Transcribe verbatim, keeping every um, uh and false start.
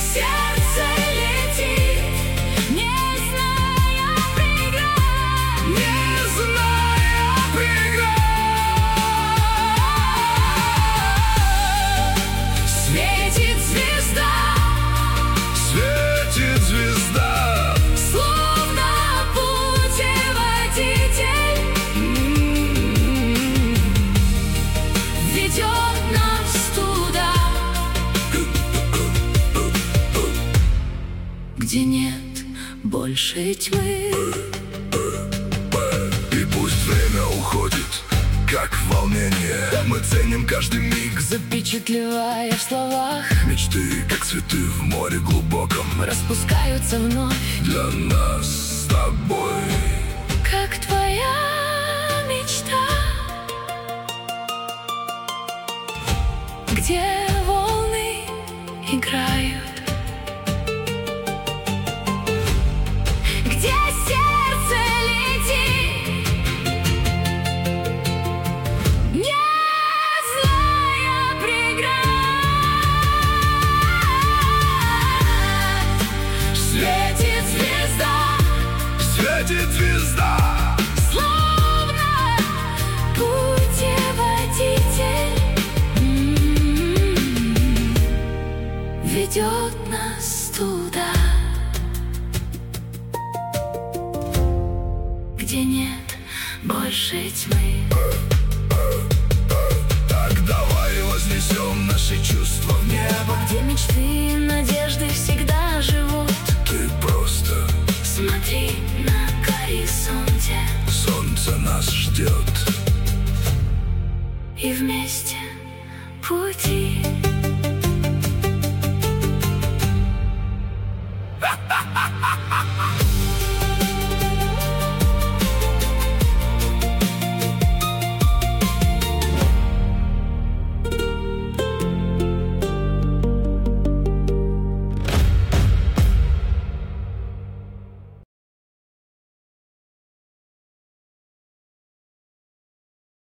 сердце летит, не зная преград, не зная преград. Светит звезда, светит звезда, словно путеводитель, ведет нас туда, где нет больше тьмы. И пусть время уходит, как волнение, мы ценим каждый миг, Запечатлевая в словах, мечты, как цветы в море глубоком, распускаются вновь, для нас с тобой. как твоя мечта, где волны играют, где сердце летит, не зная преград. Светит звезда, Светит звезда, словно путеводитель, м-м-м, ведет нас туда, где нет больше тьмы. так давай вознесем наши чувства в небо. Где мечты и надежды всегда живут. Ты просто, Смотри на горизонте, солнце нас ждет. и вместе пути